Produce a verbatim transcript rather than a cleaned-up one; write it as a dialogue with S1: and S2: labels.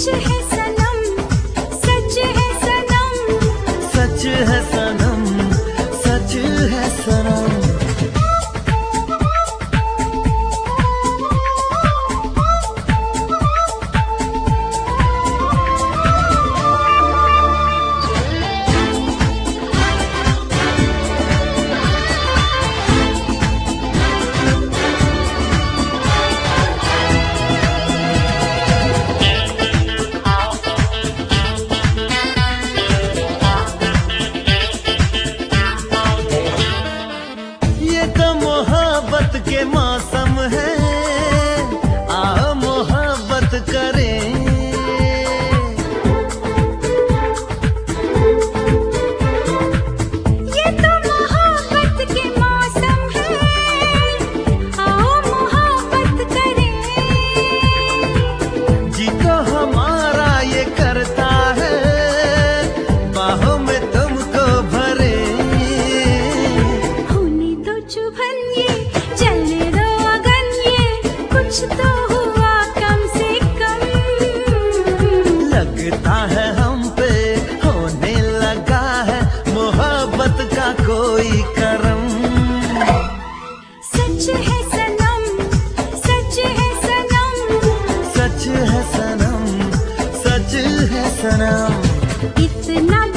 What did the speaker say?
S1: सच है सनम, सच है सनम,
S2: सच है सनम, सच है सनम। मोहब्बत के मौसम है, आओ मोहब्बत करें।
S1: ये तो मोहब्बत के मौसम है, आओ मोहब्बत करें।
S2: जी तो हमारा ये करता है, बाहों में तुमको भरे।
S1: होने दो चुभन ये, चलने दो अगन ये, कुछ तो हुआ कम से कम।
S2: लगता है हम पे होने लगा है मोहब्बत का कोई करम।
S1: सच है सनम, सच है सनम,
S2: सच है सनम, सच है सनम।
S1: इतना